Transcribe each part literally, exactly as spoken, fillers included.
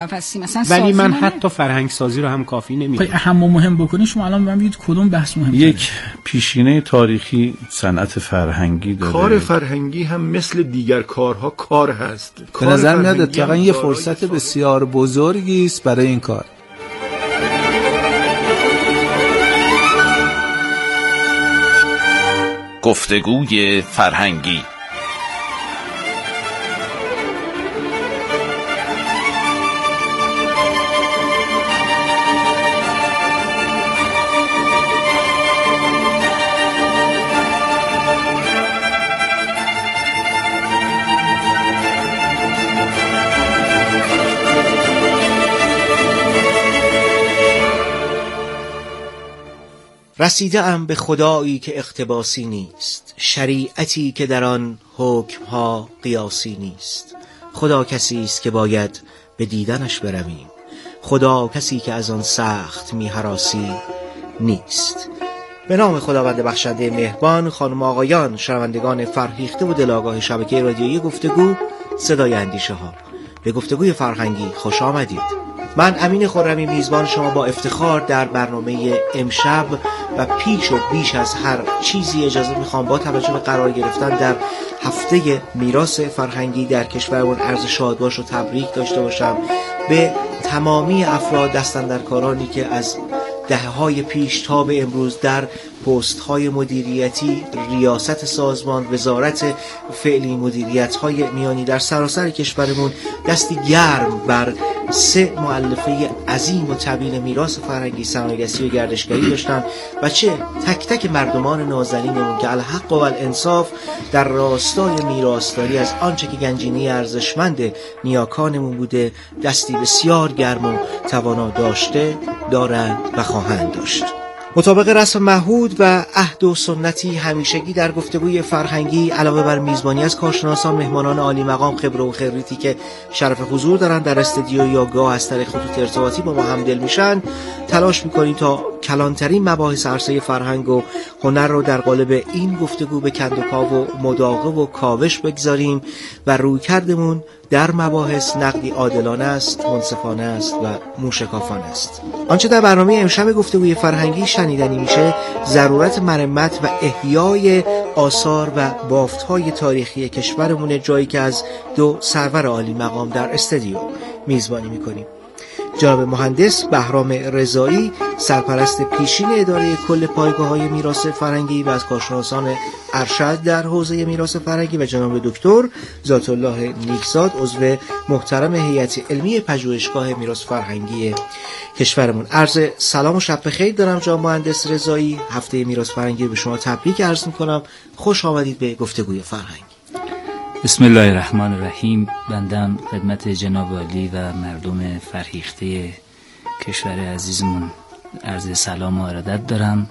ولی من حتی فرهنگ سازی رو هم کافی نمی‌دونم. اهم و مهم بکنید شما الان من بگید کدوم بحث مهمه؟ یک پیشینه تاریخی صنعت فرهنگی داره. کار فرهنگی هم مثل دیگر کارها کار هست. به نظر میاد اتفاقا یه فرصت بسیار بزرگی است برای این کار. گفتگوی فرهنگی. رسیده ام به خدایی که اقتباسی نیست، شریعتی که در آن حکمها قیاسی نیست. خدا کسی است که باید به دیدنش برویم، خدا کسی که از آن سخت می هراسی نیست. به نام خداوند بخشنده مهربان. خانم آقایان، شنوندگان فرهیخته و دلاگاه شبکه رادیویی گفتگو صدای اندیشه ها، به گفتگوی فرهنگی خوش آمدید. من امین خرمی میزبان شما با افتخار در برنامه امشب و پیش و بیش از هر چیزی اجازه میخوام با توجه به قرار گرفتن در هفته میراث فرهنگی در کشورمون عرض شادباش و تبریک داشته باشم به تمامی افراد دستاندرکارانی که از دهه‌های پیش تا به امروز در پست‌های مدیریتی، ریاست سازمان، وزارت فعلی، مدیریت‌های میانی در سراسر کشورمون دستی گرم بر سه مؤلفه عظیم و طویل میراث فرهنگی، صنایع‌دستی و گردشگری داشتن و چه تک تک مردمان نازنینمون که الحق و الانصاف در راستای میراثداری از آنچه که گنجینه ارزشمند نیاکانمون بوده دستی بسیار گرم و توانا داشته، دارند و خواهند داشت. مطابق رسم معهود و عهد و سنتی همیشگی در گفتگوی فرهنگی علاوه بر میزبانی از کارشناسان، مهمانان عالی مقام، خبره و خریتی که شرف حضور دارن در استودیو یا گاه از طریق خطوط ارتباطی با ما همدل میشن، تلاش میکنیم تا کلانترین مباحث عرصه فرهنگ و هنر رو در قالب این گفتگو به کند و کاو و مداقه و کاوش بگذاریم و رویکردمون در مباحث نقدی عادلانه است، منصفانه است و موشکافانه است. آنچه در برنامه امشب گفتگوی فرهنگی شنیدنی میشه ضرورت مرمت و احیای آثار و بافت‌های تاریخی کشورمون، جایی که از دو سرور عالی مقام در استودیو میزبانی میکنیم. جناب مهندس بهرام رضایی، سرپرست پیشین اداره کل پایگاه‌های میراث فرهنگی و از کارشناسان ارشد در حوزه میراث فرهنگی، و جناب دکتر ذات الله نیکزاد، عضو محترم هیئت علمی پژوهشگاه میراث فرهنگی کشورمون. عرض سلام و شب بخیر دارم جناب مهندس رضایی. هفته میراث فرهنگی به شما تبریک عرض می‌کنم. خوش آمدید به گفتگوی فرهنگی. بسم الله الرحمن الرحیم. بندم خدمت جناب عالی و مردم فرهیخته کشور عزیزمون عرض سلام و ارادت دارم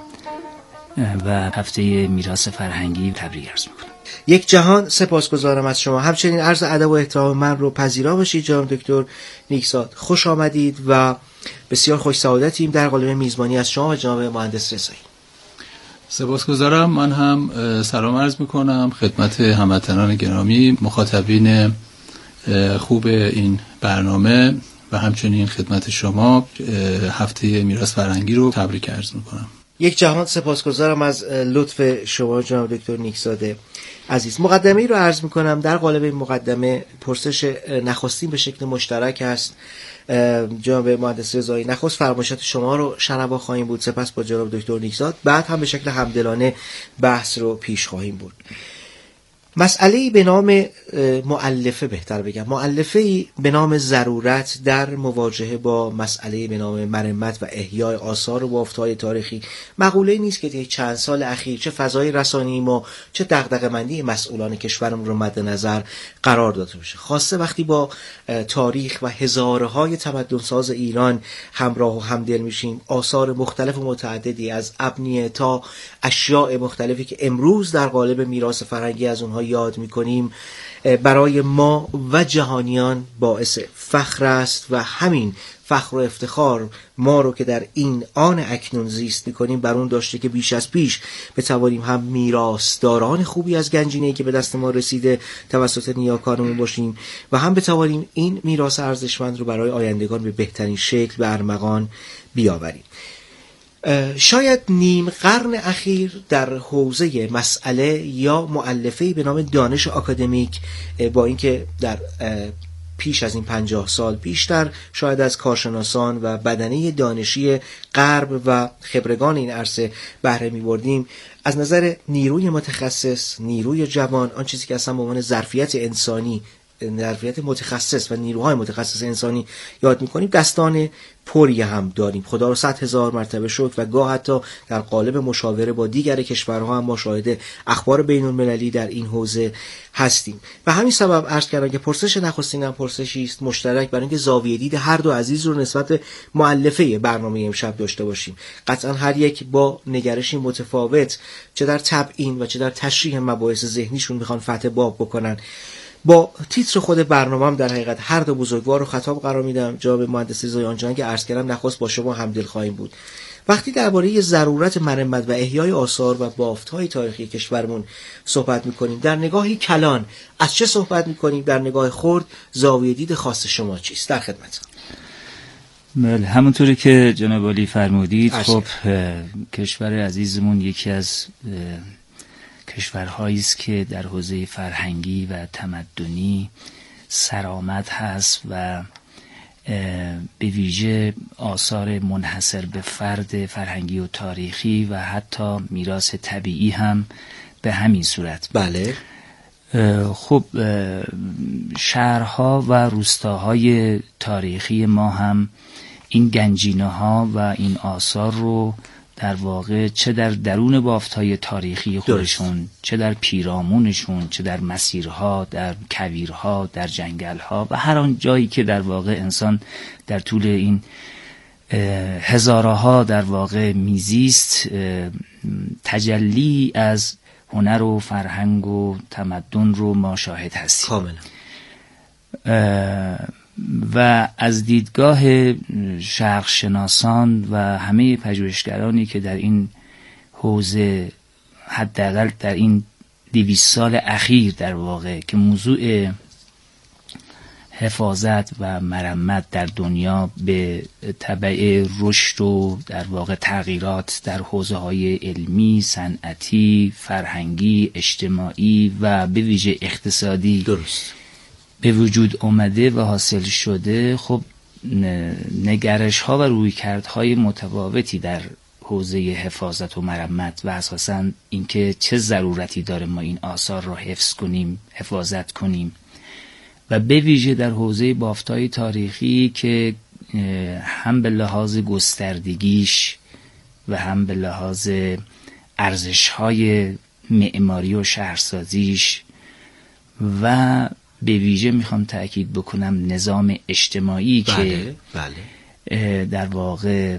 و هفته میراث فرهنگی تبریک عرض میکنم. یک جهان سپاسگزارم از شما. همچنین عرض ادب و احترام من رو پذیرا باشید جناب دکتر نیکزاد. خوش آمدید و بسیار خوش سعادتیم در قالب میزبانی از شما و جناب مهندس رضایی. سپاسگزارم. من هم سلام عرض میکنم خدمت هموطنان گرامی، مخاطبین خوب این برنامه و همچنین خدمت شما. هفته میراث فرهنگی رو تبریک عرض میکنم. یک جهان سپاسگزارم از لطف شما جناب دکتر نیکزاده عزیز. مقدمه‌ای رو عرض میکنم. در قالب این مقدمه پرسش نخستین به شکل مشترک است. جناب مهندس رضایی، نخست فرمایشات شما رو شنوا خواهیم بود، سپس با جناب دکتر نیکزاد، بعد هم به شکل همدلانه بحث رو پیش خواهیم برد. مسئله‌ای به نام مؤلفه، بهتر بگم مؤلفه‌ای به نام ضرورت در مواجهه با مسئله به نام مرمت و احیای آثار و بافت‌های تاریخی مقوله‌ای نیست که طی چند سال اخیر چه فضای رسانه‌ای ما چه دغدغه‌مندی مسئولان کشورمون رو مد نظر قرار داده بشه. خاصه وقتی با تاریخ و هزاره‌های تمدن‌ساز ایران همراه و همدل میشیم، آثار مختلف و متعددی از ابنیه تا اشیاء مختلفی که امروز در قالب میراث فرهنگی از اونها اینها یاد میکنیم برای ما و جهانیان باعث فخر است و همین فخر و افتخار ما رو که در این آن اکنون زیست میکنیم بر اون داشته که بیش از پیش بتوانیم هم میراثداران خوبی از گنجینه‌ای که به دست ما رسیده توسط نیاکانمون باشیم و هم بتوانیم این میراث ارزشمند رو برای آیندگان به بهترین شکل به ارمغان بیاوریم. شاید نیم قرن اخیر در حوزه مسئله یا مؤلفه‌ای به نام دانش آکادمیک، با اینکه در پیش از این پنجاه سال بیشتر شاید از کارشناسان و بدنه دانشی غرب و خبرگان این عرصه بهره می‌بردیم، از نظر نیروی متخصص، نیروی جوان، آن چیزی که اصلا به عنوان ظرفیت انسانی، ظرفیت متخصص و نیروهای متخصص انسانی یاد میکنیم، دستان پری هم داریم. خدا رو صد هزار مرتبه شکر و گاه حتی در قالب مشاوره با دیگر کشورها هم ما شاهد اخبار بین المللی در این حوزه هستیم. و همین سبب عرض کردم که پرسش نخستین هم پرسشی است مشترک برای اینکه زاویه دید هر دو عزیز رو نسبت به مؤلفه برنامه امشب داشته باشیم. قطعا هر یک با نگرشی متفاوت، چه در تبیین و چه در تشریح مباحث ذهنیشون میخوان فتح باب بکنن. با تیتر خود برنامه هم در حقیقت هر دو بزرگوار رو خطاب قرار میدم. جناب مهندس رضای آنجان که عرض کردم نخست با شما همدل خواهیم بود. وقتی درباره ضرورت مرمت و احیای آثار و بافت‌های تاریخی کشورمون صحبت میکنیم، در نگاهی کلان از چه صحبت میکنیم؟ در نگاه خرد زاویه دید خاص شما چیست؟ در خدمتم. بله، همونطوری که جناب عالی فرمودید، خب کشور عزیزمون یکی از کشورهایی است که در حوزه فرهنگی و تمدنی سرآمد هست و به ویژه آثار منحصر به فرد فرهنگی و تاریخی و حتی میراث طبیعی هم به همین صورت. بله. خب شهرها و روستاهای تاریخی ما هم این گنجینه ها و این آثار رو در واقع چه در درون بافت‌های تاریخی خودشون درست. چه در پیرامونشون، چه در مسیرها، در کویرها، در جنگلها و هر آن جایی که در واقع انسان در طول این هزارها در واقع میزیست، تجلی از هنر و فرهنگ و تمدن رو ما شاهد هستیم. کاملا. و از دیدگاه شرق شناسان و همه پژوهشگرانی که در این حوزه حداقل در این دویست سال اخیر در واقع که موضوع حفاظت و مرمت در دنیا به تبع رشد و در واقع تغییرات در حوزه‌های علمی، صنعتی، فرهنگی، اجتماعی و به ویژه اقتصادی درست به وجود اومده و حاصل شده، خب نگرش ها و رویکردهای متفاوتی در حوزه حفاظت و مرمت و اساساً اینکه چه ضرورتی داره ما این آثار رو حفظ کنیم، حفاظت کنیم و به ویژه در حوزه بافت‌های تاریخی که هم به لحاظ گستردگیش و هم به لحاظ ارزش‌های معماری و شهرسازیش و به ویژه میخوام تأکید بکنم نظام اجتماعی بله، که بله. در واقع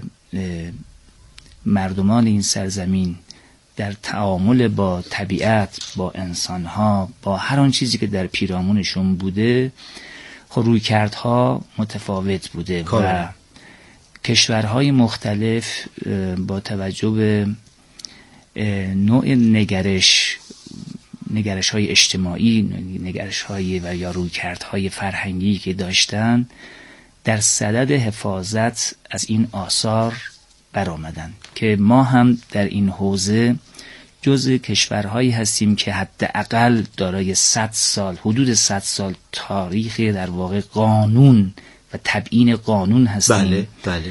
مردمان این سرزمین در تعامل با طبیعت، با انسانها، با هر آن چیزی که در پیرامونشون بوده، خب رویکردها متفاوت بوده کاملا. و کشورهای مختلف با توجه به نوع نگرش نگرش های اجتماعی، نگرش های و یا رویکردهای فرهنگی که داشتن، در صدد حفاظت از این آثار برآمدن که ما هم در این حوزه جزء کشورهایی هستیم که حداقل دارای صد سال حدود صد سال تاریخ در واقع قانون و تبیین قانون هستیم. بله بله.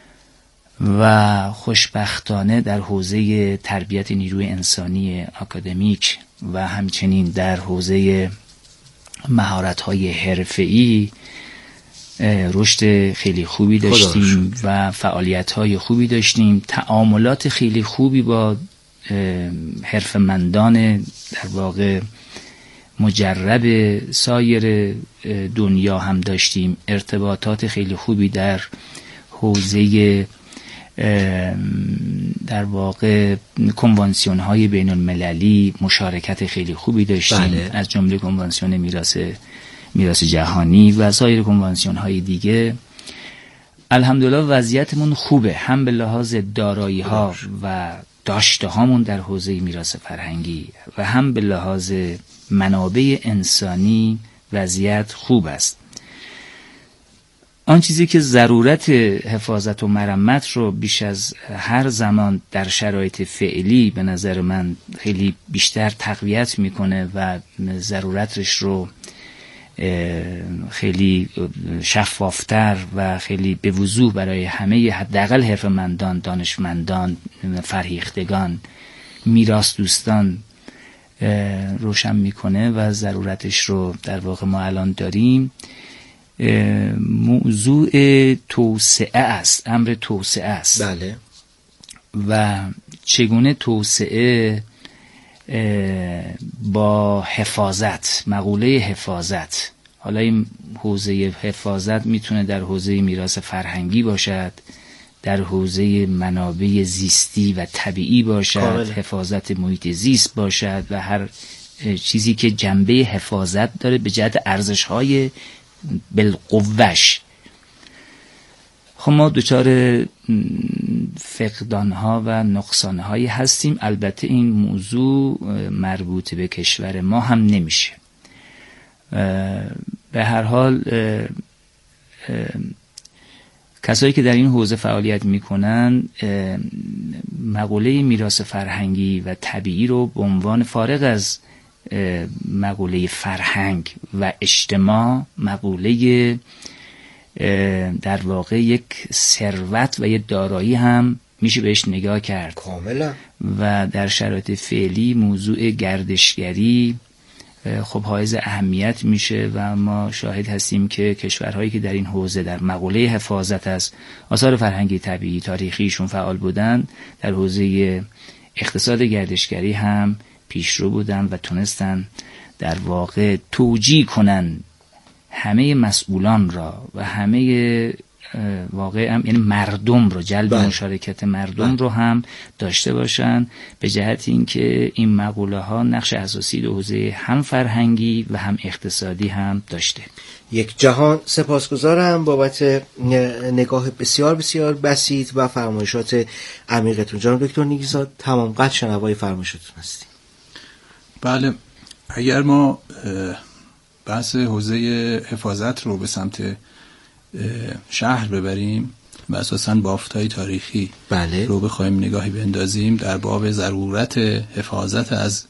و خوشبختانه در حوزه تربیت نیروی انسانی آکادمیک و همچنین در حوزه مهارت‌های حرفه‌ای رشد خیلی خوبی داشتیم و فعالیت‌های خوبی داشتیم، تعاملات خیلی خوبی با حرفه‌مندان در واقع مجرب سایر دنیا هم داشتیم، ارتباطات خیلی خوبی در حوزه در واقع کنوانسیون های بین المللی مشارکت خیلی خوبی داشتیم. بله. از جمله کنوانسیون میراث میراث جهانی و سایر کنوانسیون های دیگه. الحمدلله وضعیتمون خوبه، هم به لحاظ دارایی ها و داشته هامون در حوزه میراث فرهنگی و هم به لحاظ منابع انسانی وضعیت خوب است. آن چیزی که ضرورت حفاظت و مرمت رو بیش از هر زمان در شرایط فعلی به نظر من خیلی بیشتر تقویت میکنه و ضرورتش رو خیلی شفافتر و خیلی به وضوح برای همه حداقل حرفه‌مندان، دانشمندان، فرهیختگان، میراث دوستان روشن میکنه و ضرورتش رو در واقع ما الان داریم. موضوع توسعه است، امر توسعه است. بله. و چگونه توسعه با حفاظت، مقوله حفاظت، حالا این حوزه حفاظت میتونه در حوزه میراث فرهنگی باشد، در حوزه منابع زیستی و طبیعی باشد، کامل. حفاظت محیط زیست باشد و هر چیزی که جنبه حفاظت داره به جهت ارزش‌های بالقوه‌اش. خب ما دچار فقدان‌ها و نقصان‌هایی هستیم. البته این موضوع مربوط به کشور ما هم نمیشه. به هر حال کسایی که در این حوزه فعالیت میکنن مقوله میراث فرهنگی و طبیعی رو به عنوان فارغ از مقوله فرهنگ و اجتماع، مقوله در واقع یک ثروت و یک دارایی هم میشه بهش نگاه کرد کاملا. و در شرایط فعلی موضوع گردشگری خب حائز اهمیت میشه و ما شاهد هستیم که کشورهایی که در این حوزه در مقوله حفاظت از آثار فرهنگی طبیعی تاریخیشون فعال بودن، در حوزه اقتصاد گردشگری هم پیشرو بودن و تونستن در واقع توجیه کنن همه مسئولان را و همه واقع هم یعنی مردم رو، جلب بله. مشارکت مردم بله. رو هم داشته باشن، به جهت اینکه این مقوله ها نقش اساسی در حوزه هم فرهنگی و هم اقتصادی هم داشته. یک جهان سپاسگزارم بابت نگاه بسیار بسیار بسیط و فرمایشات عمیقتون. جناب دکتر نیکزاد تمام قد شنوای فرمایشاتون هستیم. بله، اگر ما بحث حوزه حفاظت رو به سمت شهر ببریم و اساساً بافت‌های تاریخی بله. رو بخوایم نگاهی بندازیم در باب ضرورت حفاظت از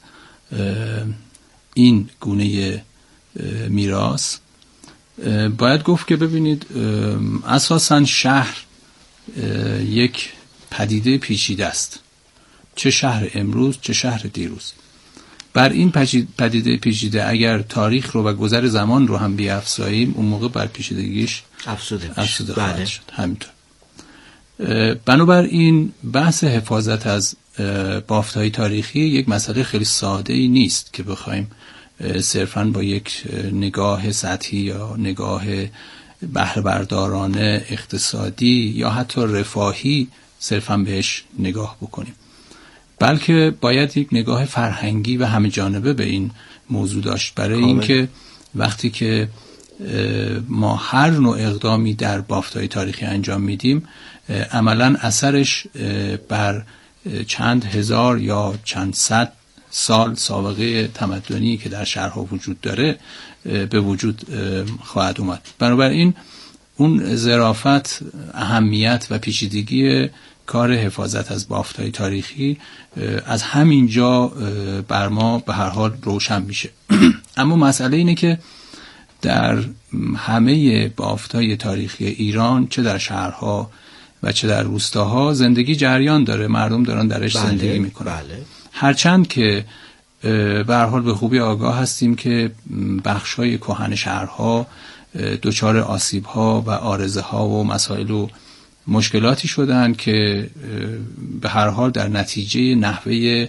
این گونه میراث، باید گفت که ببینید اساساً شهر یک پدیده پیچیده است، چه شهر امروز چه شهر دیروز. بر این پدیده پیچیده اگر تاریخ رو و گذر زمان رو هم بیافزاییم، اون موقع بر پیچیدگیش افزوده افزوده خواهد بله. شد. همینطور. بنابراین بحث حفاظت از بافت‌های تاریخی یک مسئله خیلی ساده ای نیست که بخوایم صرفاً با یک نگاه سطحی یا نگاه بهره بردارانه اقتصادی یا حتی رفاهی صرفاً بهش نگاه بکنیم، بلکه باید یک نگاه فرهنگی و همه جانبه به این موضوع داشت، برای اینکه وقتی که ما هر نوع اقدامی در بافت‌های تاریخی انجام میدیم عملاً اثرش بر چند هزار یا چند صد سال سابقه تمدنی که در شهرها وجود داره به وجود خواهد اومد. بنابراین اون ظرافت، اهمیت و پیچیدگی کار حفاظت از بافت‌های تاریخی از همین جا بر ما به هر حال روشن میشه. اما مسئله اینه که در همه بافت‌های تاریخی ایران، چه در شهرها و چه در روستاها، زندگی جریان داره، مردم دارن درش بله، زندگی میکنن. بله. هرچند که به هر حال به خوبی آگاه هستیم که بخش‌های کهن شهرها دچار آسیب‌ها و عارضه‌ها و مسائل و مشکلاتی شدن که به هر حال در نتیجه نحوه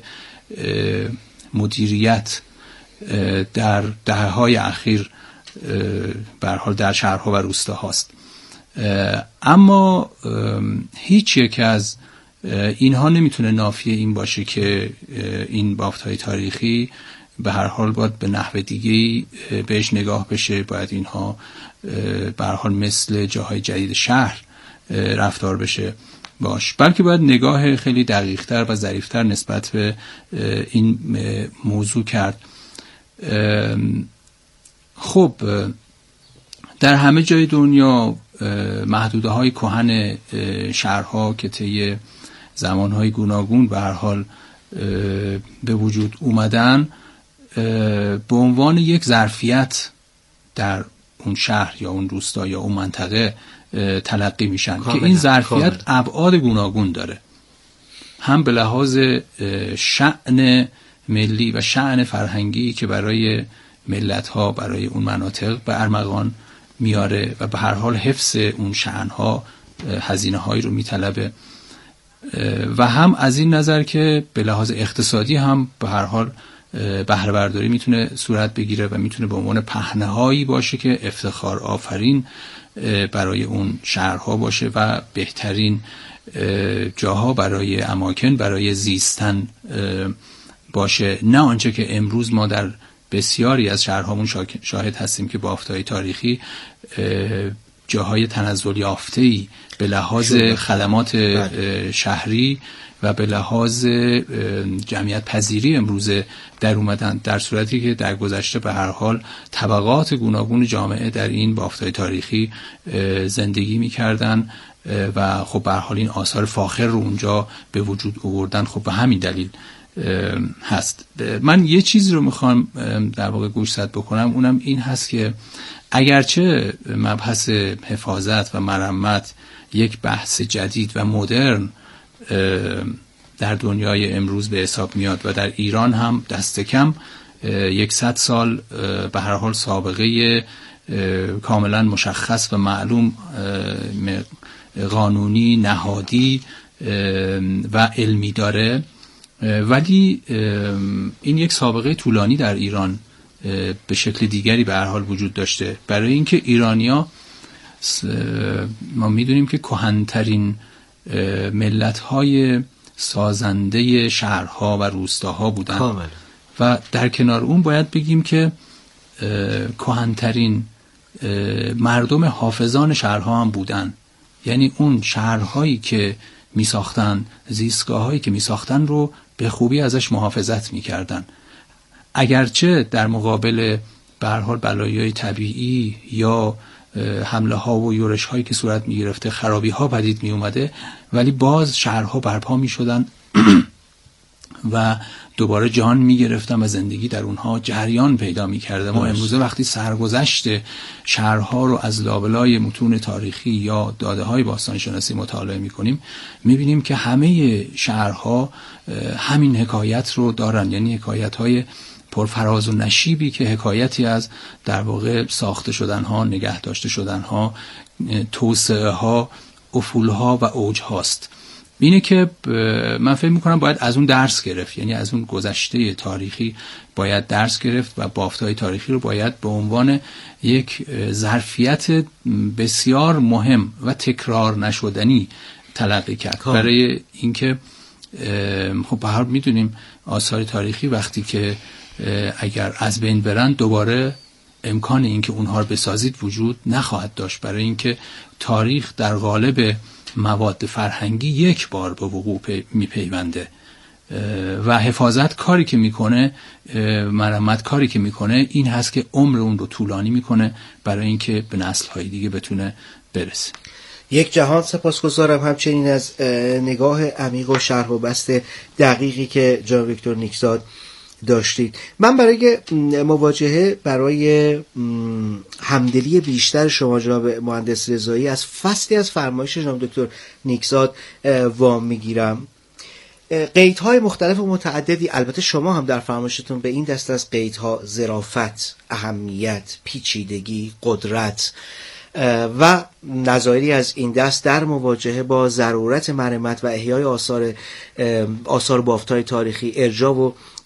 مدیریت در دهه‌های اخیر به هر حال در شهرها و روستاهاست. اما هیچ یک از اینها نمیتونه نافی این باشه که این بافت‌های تاریخی به هر حال باید به نحو دیگه‌ای بهش نگاه بشه، باید اینها به هر حال مثل جاهای جدید شهر رفتار بشه باش، بلکه باید نگاه خیلی دقیق‌تر و ظریف‌تر نسبت به این موضوع کرد. خب در همه جای دنیا محدوده‌های کهن شهرها که طی زمانهای گوناگون به هر حال به وجود اومدن به عنوان یک ظرفیت در اون شهر یا اون روستا یا اون منطقه تلقی میشن کاملا. که این ظرفیت ابعاد گوناگون داره، هم به لحاظ شأن ملی و شأن فرهنگی که برای ملت‌ها برای اون مناطق به ارمغان میاره و به هر حال حفظ اون شأن‌ها هزینه‌هایی رو میطلبه، و هم از این نظر که به لحاظ اقتصادی هم به هر حال بهره برداری میتونه صورت بگیره و میتونه به عنوان پهنه‌هایی باشه که افتخار آفرین برای اون شهرها باشه و بهترین جاها برای اماکن برای زیستن باشه، نه آنچه که امروز ما در بسیاری از شهرهامون شاهد هستیم که بافت‌های تاریخی جاهای تنزل یافته‌ای به لحاظ خدمات شهری و به لحاظ جمعیت پذیری امروزه در اومدن، در صورتی که در گذشته به هر حال طبقات گوناگون جامعه در این بافت‌های تاریخی زندگی می‌کردن و خب به هر حال این آثار فاخر رو اونجا به وجود آوردن. خب به همین دلیل هست. من یه چیزی رو میخوام در واقع گوشزد بکنم، اونم این هست که اگرچه مبحث حفاظت و مرمت یک بحث جدید و مدرن در دنیای امروز به حساب میاد و در ایران هم دست کم یکصد سال به هر حال سابقه کاملا مشخص و معلوم قانونی نهادی و علمی داره، ولی این یک سابقه طولانی در ایران به شکل دیگری به هر حال وجود داشته، برای اینکه ایرانیا ما میدونیم که کهن‌ترین ملت‌های سازنده شهرها و روستاها بودن کامل. و در کنار اون باید بگیم که کهن‌ترین مردم حافظان شهرها هم بودن، یعنی اون شهرهایی که می ساختن، زیستگاه‌هایی که می ساختن رو به خوبی ازش محافظت می کردن، اگرچه در مقابل به هر حال بلایای طبیعی یا حمله ها و یورش هایی که صورت می گرفته خرابی ها پدید می اومده، ولی باز شهرها برپا می شدن و دوباره جان می گرفتن و زندگی در اونها جریان پیدا می کرده. ما امروزه وقتی سرگذشت شهرها رو از لابلای متون تاریخی یا داده های باستان شناسی مطالعه می کنیم، می بینیم که همه شهرها همین حکایت رو دارن، یعنی حکایت های پرفراز و نشیبی که حکایتی از در واقع ساخته شدن ها، نگه داشته شدن ها، توسعه ها، افول ها و اوج هاست. اینه که من فکر میکنم باید از اون درس گرفت، یعنی از اون گذشته تاریخی باید درس گرفت و بافت‌های تاریخی رو باید به عنوان یک ظرفیت بسیار مهم و تکرار نشدنی تلقی کرد خب. برای اینکه خب به هر حال میدونیم آثار تاریخی وقتی که اگر از بین برن دوباره امکان اینکه اونها رو بسازید وجود نخواهد داشت، برای اینکه تاریخ در قالب مواد فرهنگی یک بار به وقوع میپیونده و حفاظت کاری که میکنه، مرمت کاری که میکنه این هست که عمر اون رو طولانی میکنه برای اینکه به نسل‌های دیگه بتونه برسه. یک جهان سپاسگزارم همچنین از نگاه عمیق و شرح و بست دقیقی که جناب ویکتور نیکزاد داشتید. من برای مواجهه برای همدلی بیشتر شما جناب مهندس رضایی از فصلی از فرمایش جناب دکتر نیکزاد وام میگیرم. قیدهای مختلف و متعددی، البته شما هم در فرمایشتون به این دست از قیدها ظرافت، اهمیت، پیچیدگی، قدرت و نظایری از این دست در مواجهه با ضرورت مرمت و احیای آثار آثار بافت‌های تاریخی ارجاع و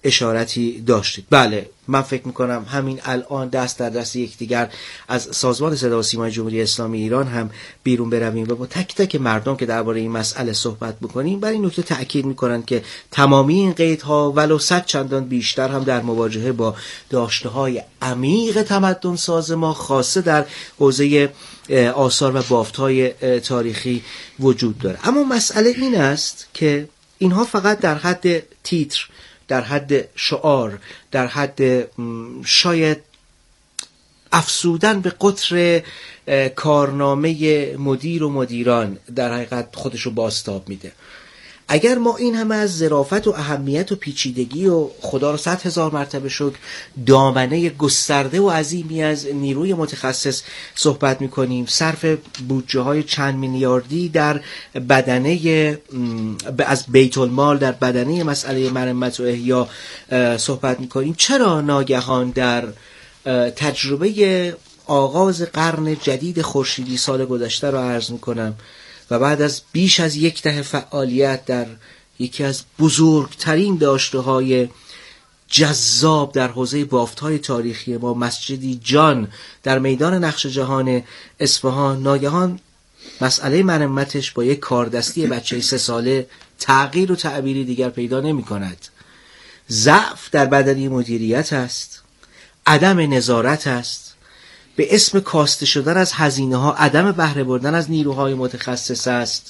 اشارتی داشتید. بله، من فکر میکنم همین الان دست در دست یکدیگر از سازمان صدا و سیمای جمهوری اسلامی ایران هم بیرون برویم و با تک تک مردم که درباره این مسئله صحبت بکنیم، بر این نکته تأکید میکنن که تمامی این قیدها ولو صد چندان بیشتر هم در مواجهه با داشته‌های عمیق تمدن ساز ما، خاصه در حوزه آثار و بافت‌های تاریخی وجود داره. اما مسئله این است که اینها فقط در حد تیتر، در حد شعار، در حد شاید افسودن به قطر کارنامه مدیر و مدیران در حقیقت خودشو بازتاب میده. اگر ما این همه از ظرافت و اهمیت و پیچیدگی و خدا رو صد هزار مرتبه شکر دامنه گسترده و عظیمی از نیروی متخصص صحبت میکنیم، صرف بودجه های چند میلیاردی در بدنه از بیت المال در بدنه مسئله مرمت و احیا صحبت میکنیم، چرا ناگهان در تجربه آغاز قرن جدید خورشیدی سال گذشته رو عرض میکنم و بعد از بیش از یک دهه فعالیت در یکی از بزرگترین داشته‌های جذاب در حوزه بافت‌های تاریخی ما، مسجدی جان در میدان نقش جهان اصفهان، ناگهان مسئله مرمتش با یک کاردستی بچه سه ساله تغییر و تعبیری دیگر پیدا نمی‌کند. ضعف در بدنی مدیریت است، عدم نظارت است، به اسم کاسته شدن از هزینه ها عدم بهره بردن از نیروهای متخصص است،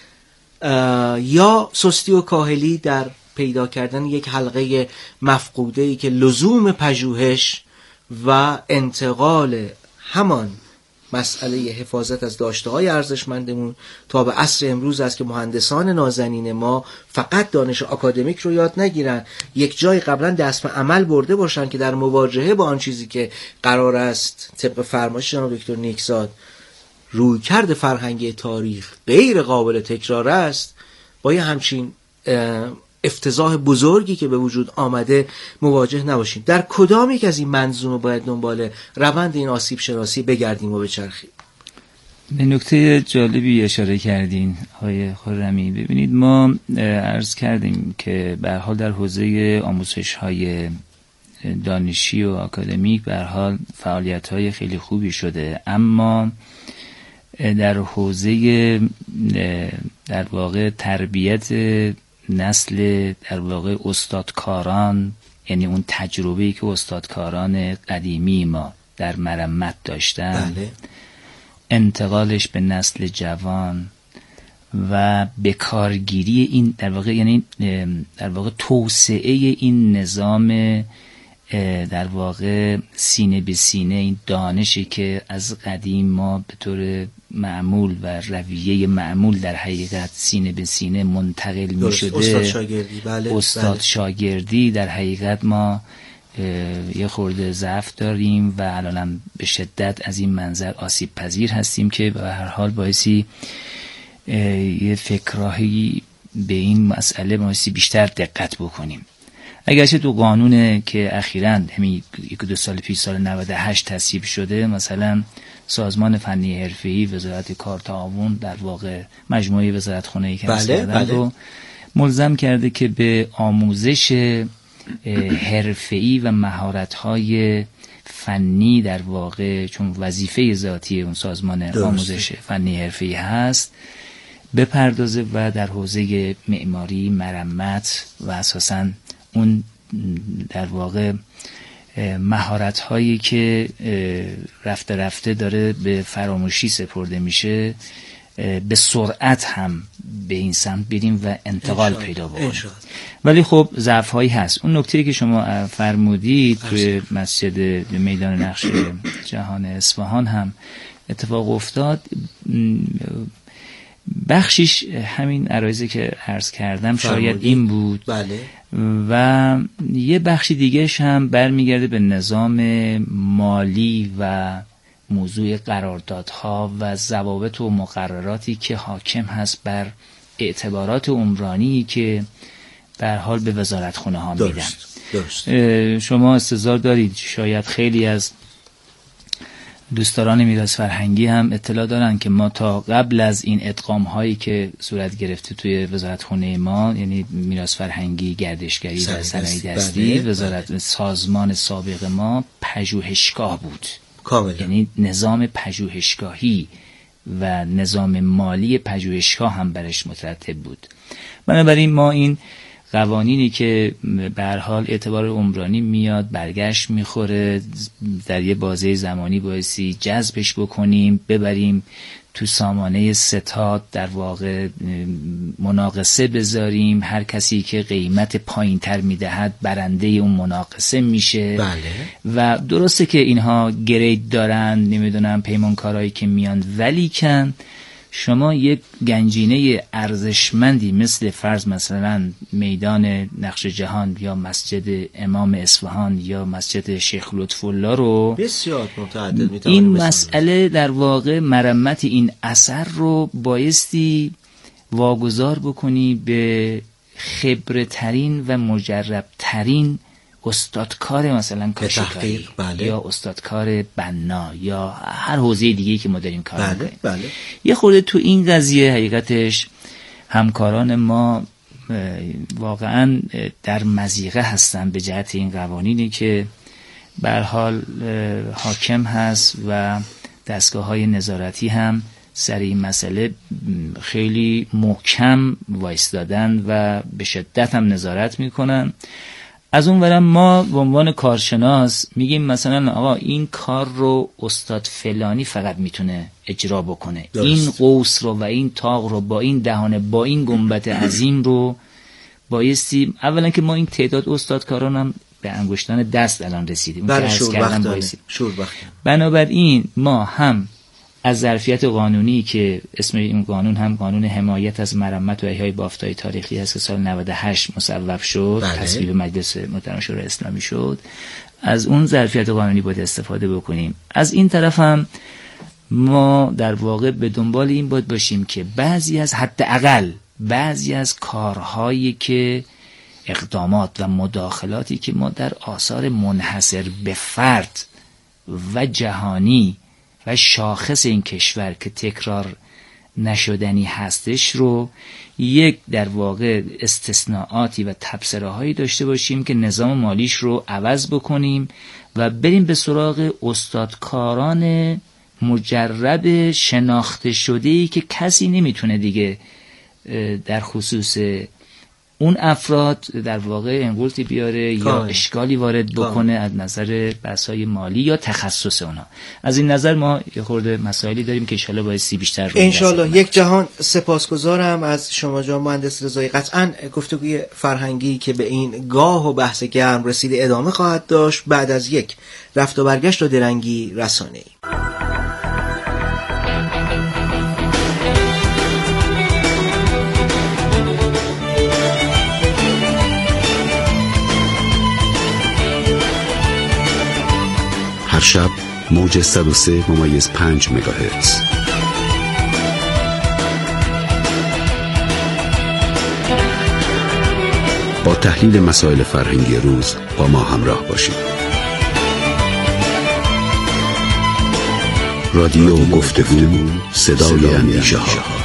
یا سستی و کاهلی در پیدا کردن یک حلقه مفقوده‌ای که لزوم پژوهش و انتقال همان مسئله حفاظت از داشته‌های ارزشمندمون تا به عصر امروز است که مهندسان نازنین ما فقط دانش آکادمیک رو یاد نگیرن، یک جای قبلا دست به عمل برده باشن که در مواجهه با آن چیزی که قرار است طبق فرمایش جناب دکتر نیکزاد رویکرد فرهنگی تاریخ غیر قابل تکرار است، با یه همچین افتضاح بزرگی که به وجود آمده مواجه نباشیم. در کدام یک از این منظومه باید دنبال روند این آسیب شناسی بگردیم و بچرخیم؟ به نکته جالبی اشاره کردین آقای خرمی. ببینید، ما عرض کردیم که به هر حال در حوزه آموزش‌های دانشی و آکادمیک به هر حال فعالیت‌های خیلی خوبی شده، اما در حوزه در واقع تربیت نسل در واقع استادکاران، یعنی اون تجربه‌ای که استادکاران قدیمی ما در مرمت داشتن، بله، انتقالش به نسل جوان و بکارگیری این در واقع یعنی در واقع توسعه این نظام در واقع سینه به سینه، این دانشی که از قدیم ما به طور معمول و رویه معمول در حقیقت سینه به سینه منتقل می شده، استاد شاگردی، بله، استاد بله. شاگردی در حقیقت ما یه خورده ضعف داریم و الان به شدت از این منظر آسیب پذیر هستیم که به هر حال باعثی یه فکرهایی به این مسئله باعثی بیشتر دقت بکنیم. اگرچه تو قانونه که اخیراً همین یک دو سال پیش سال نود و هشت تصویب شده، مثلا سازمان فنی حرفه‌ای وزارت کار تعاون در واقع مجموعه وزارتخانه‌ای که بله، بله. رو ملزم کرده که به آموزش حرفه‌ای و مهارت‌های فنی در واقع، چون وظیفه ذاتی اون سازمان درسته. آموزش فنی حرفه‌ای هست، بپردازه و در حوزه معماری، مرمت و اساساً اون در واقع مهارت هایی که رفته رفته داره به فراموشی سپرده میشه، به سرعت هم به این سمت بریم و انتقال پیدا بکنیم. ولی خب ضعف هایی هست. اون نکته‌ای که شما فرمودید توی مسجد میدان نقش جهان اصفهان هم اتفاق افتاد، بخشیش همین عرایزی که عرض کردم شاید این بود، بله. و یه بخشی دیگهش هم برمیگرده به نظام مالی و موضوع قراردادها و ضوابط و مقرراتی که حاکم هست بر اعتبارات عمرانی که به هر حال به وزارتخونه ها میدن. درست. شما استظهار دارید شاید خیلی از دوستداران میراث فرهنگی هم اطلاع دارن که ما تا قبل از این ادغام هایی که صورت گرفته توی وزارتخونه ما، یعنی میراث فرهنگی، گردشگری و صنایع دستی، وزارت سازمان سابق ما پژوهشگاه بود کاملا. یعنی نظام پژوهشگاهی و نظام مالی پژوهشگاه هم برش مترتب بود. بنابراین ما این قوانینی که به هر حال اعتبار عمرانی میاد، برگشت میخوره، در یه بازه زمانی بایستی جذبش بکنیم، ببریم تو سامانه ستاد، در واقع مناقصه بذاریم، هر کسی که قیمت پایین تر میدهد برنده اون مناقصه میشه. بله. و درسته که اینها گرید دارن، نمیدونم پیمانکارایی که میان، ولی کن شما یک گنجینه ارزشمندی مثل فرض مثلا میدان نقش جهان یا مسجد امام اصفهان یا مسجد شیخ لطف‌الله رو بسیار متعدد این مسئله در واقع مرمت این اثر رو بایستی واگذار بکنی به خبرترین و مجربترین استادکار مثلا کاشیکاری، بله. یا استادکار بنا یا هر حوزه دیگه‌ای که ما داریم کار می‌کنیم. بله. بله. یه خورده تو این قضیه حقیقتش همکاران ما واقعا در مضیقه هستن به جهت این قوانینی که به هر حال حاکم هست و دستگاه‌های نظارتی هم سر این مسئله خیلی محکم وایستادن و به شدت هم نظارت میکنن. از اون ورم ما به عنوان کارشناس میگیم مثلا آقا این کار رو استاد فلانی فقط میتونه اجرا بکنه، درست. این قوس رو و این تاق رو با این دهانه با این گنبد عظیم رو بایستی اولا که ما این تعداد استادکاران هم به انگشتان دست الان رسیدیم. بله شور وقت. بنابراین ما هم از ظرفیت قانونی که اسم این قانون هم قانون حمایت از مرمت و احیای بافت‌های تاریخی هست که سال نود و هشت مصوب شد، بله. تصویب مجلس محترم شورای اسلامی شد، از اون ظرفیت قانونی باید استفاده بکنیم. از این طرف هم ما در واقع به دنبال این باید باشیم که بعضی از حداقل بعضی از کارهایی که اقدامات و مداخلاتی که ما در آثار منحصر به فرد و جهانی و شاخص این کشور که تکرار نشدنی هستش رو یک در واقع استثناءاتی و تبصره‌هایی داشته باشیم که نظام مالیش رو عوض بکنیم و بریم به سراغ استادکاران مجرب شناخته شده‌ای که کسی نمیتونه دیگه در خصوص اون افراد در واقع انگولتی بیاره کامل. یا اشکالی وارد بکنه کامل. از نظر بحث‌های مالی یا تخصص اونا. از این نظر ما یه خورده مسائلی داریم که انشالله بایستی بیشتر رو انشالله. یک جهان سپاسگزارم از شما جناب مهندس رضایی. قطعاً گفتگوی فرهنگی که به این گاه و بحث گرم رسیده ادامه خواهد داشت بعد از یک رفت و برگشت و درنگی رسانه‌ای. هر شب موج صد و سه ممیز پنج مگاهرتز. با تحلیل مسائل فرهنگی روز با ما همراه باشید. رادیو گفتگو، صدای اندیشه ها.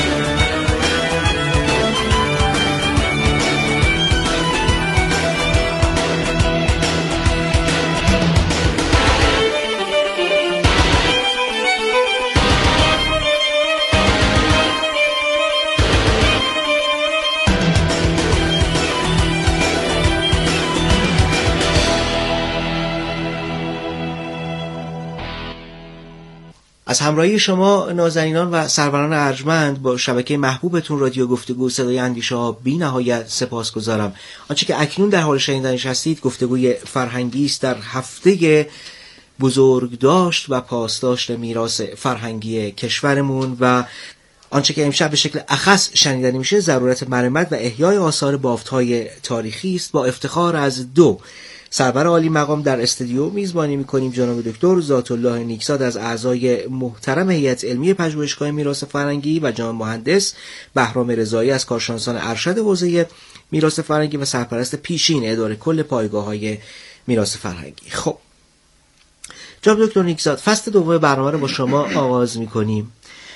از همراهی شما نازنینان و سروران ارجمند با شبکه محبوبتون رادیو گفتگو صدای اندیشه ها بی نهایت سپاسگزارم. آنچه که اکنون در حال شنیدنش هستید گفتگوی فرهنگی است در هفته بزرگداشت و پاسداشت میراث فرهنگی کشورمون و آنچه که امشب به شکل اخص شنیدنی میشه ضرورت مرمت و احیای آثار بافت‌های تاریخی است. با افتخار از دو سرور عالی مقام در استودیو میزبانی میکنیم جناب دکتر ذات الله نیکزاد از اعضای محترم هیئت علمی پژوهشگاه میراث فرهنگی و جناب مهندس بهرام رضایی از کارشناسان ارشد حوزه میراث فرهنگی و سرپرست پیشین اداره کل پایگاه‌های میراث فرهنگی. خب جناب دکتر نیکزاد، فصل دوم برنامه رو با شما آغاز می‌کنیم.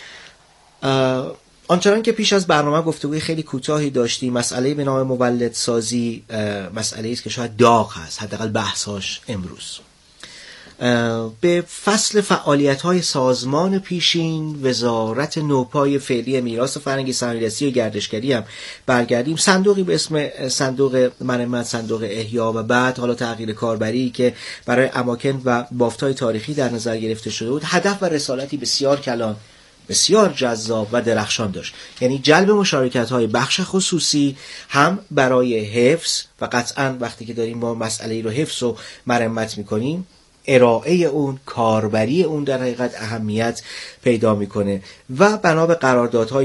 آنچنان که پیش از برنامه گفتگوی خیلی کوتاهی داشتیم، مسئله به نام مولدسازی مسئله است که شاید داغ هست، حداقل بحثاش امروز. به فصل فعالیت‌های سازمان پیشین وزارت نوپای فعلی میراث فرهنگی، صنایع‌دستی و گردشگری هم برگردیم. صندوقی به اسم صندوق مرمت، صندوق احیا و بعد حالا تغییر کاربری که برای اماکن و بافت‌های تاریخی در نظر گرفته شده بود، هدف و رسالتی بسیار کلان، بسیار جذاب و درخشان داشت. یعنی جلب مشارکت‌های بخش خصوصی هم برای حفظ و قطعاً وقتی که داریم ما مسئله رو حفظ و مرمت می‌کنیم، ارائه اون، کاربری اون در حقیقت اهمیت پیدا میکنه و بنا به قراردادهای